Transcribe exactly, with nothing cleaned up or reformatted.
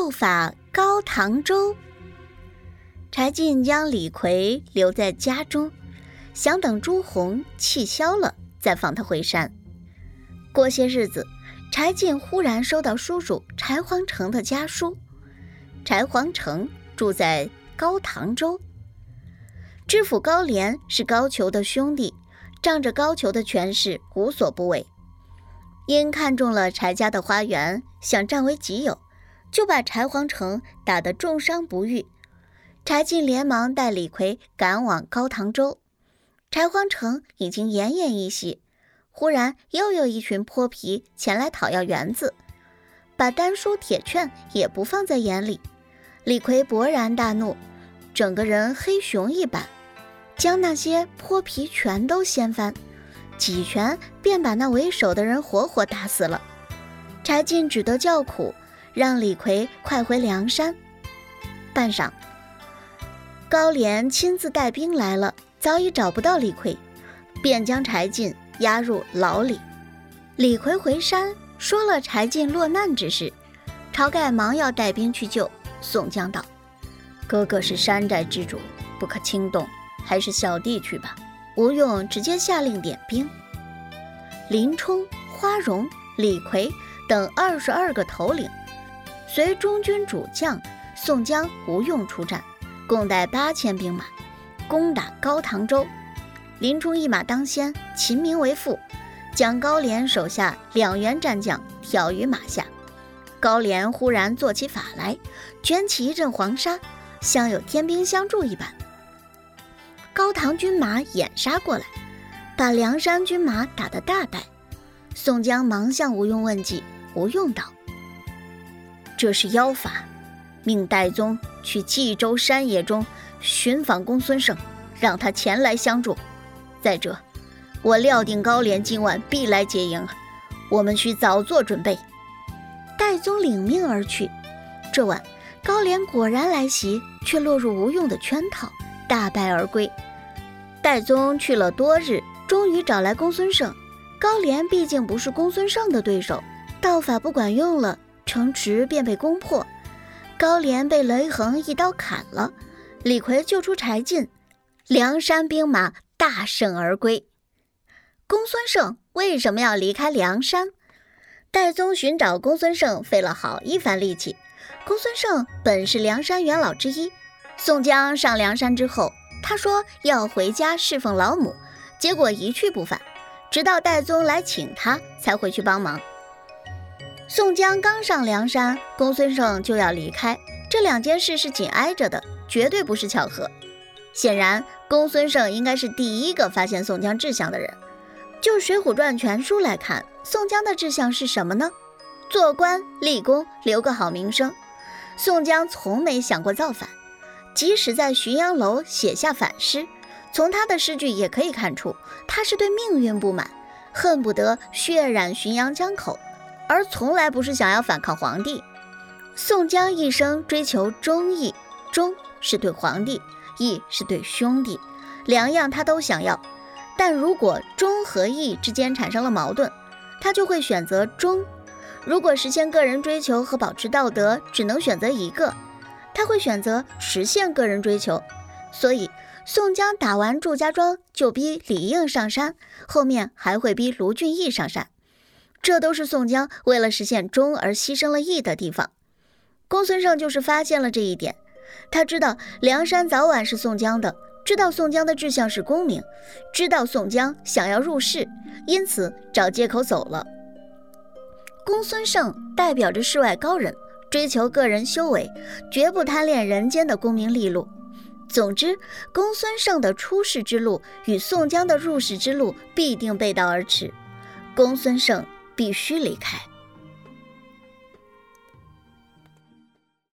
法高唐州。柴进将李逵留在家中，想等朱红气消了再放他回山。过些日子，柴进忽然收到叔叔柴皇城的家书。柴皇城住在高唐州，知府高廉是高俅的兄弟，仗着高俅的权势无所不为。因看中了柴家的花园，想占为己有，就把柴皇城打得重伤不愈。柴进连忙带李逵赶往高唐州。柴皇城已经奄奄一息，忽然又有一群泼皮前来讨要园子，把丹书铁券也不放在眼里。李逵勃然大怒，整个人黑熊一般，将那些泼皮全都掀翻，几拳便把那为首的人活活打死了。柴进只得叫苦，让李逵快回梁山。半晌，高廉亲自带兵来了，早已找不到李逵，便将柴进押入牢里。李逵回山说了柴进落难之事，晁盖忙要带兵去救。宋江道：哥哥是山寨之主，不可轻动，还是小弟去吧。吴用直接下令点兵。林冲、花荣、李逵等二十二个头领随中军主将宋江、吴用出战，共带八千兵马，攻打高唐州。林冲一马当先，秦明为副，将高廉手下两员战将挑于马下。高廉忽然做起法来，卷起一阵黄沙，像有天兵相助一般。高唐军马掩杀过来，把梁山军马打得大败。宋江忙向吴用问计，吴用道：这是妖法，命戴宗去冀州山野中寻访公孙胜，让他前来相助。再者，我料定高廉今晚必来劫营，我们需早做准备。戴宗领命而去。这晚高廉果然来袭，却落入吴用的圈套，大败而归。戴宗去了多日，终于找来公孙胜。高廉毕竟不是公孙胜的对手，道法不管用了，城池便被攻破。高廉被雷横一刀砍了，李逵救出柴进，梁山兵马大胜而归。公孙胜为什么要离开梁山？戴宗寻找公孙胜费了好一番力气。公孙胜本是梁山元老之一，宋江上梁山之后，他说要回家侍奉老母，结果一去不返，直到戴宗来请他才回去帮忙。宋江刚上梁山，公孙胜就要离开，这两件事是紧挨着的，绝对不是巧合。显然公孙胜应该是第一个发现宋江志向的人。就《水浒传》全书来看，宋江的志向是什么呢？做官立功，留个好名声。宋江从没想过造反，即使在浔阳楼写下反诗，从他的诗句也可以看出，他是对命运不满，恨不得血染浔阳江口，而从来不是想要反抗皇帝。宋江一生追求忠义，忠是对皇帝，义是对兄弟，两样他都想要。但如果忠和义之间产生了矛盾，他就会选择忠。如果实现个人追求和保持道德只能选择一个，他会选择实现个人追求。所以宋江打完祝家庄就逼李应上山，后面还会逼卢俊义上山，这都是宋江为了实现忠而牺牲了义的地方。公孙胜就是发现了这一点，他知道梁山早晚是宋江的，知道宋江的志向是功名，知道宋江想要入仕，因此找借口走了。公孙胜代表着世外高人，追求个人修为，绝不贪恋人间的功名利禄。总之，公孙胜的出世之路与宋江的入世之路必定背道而驰，公孙胜必须离开。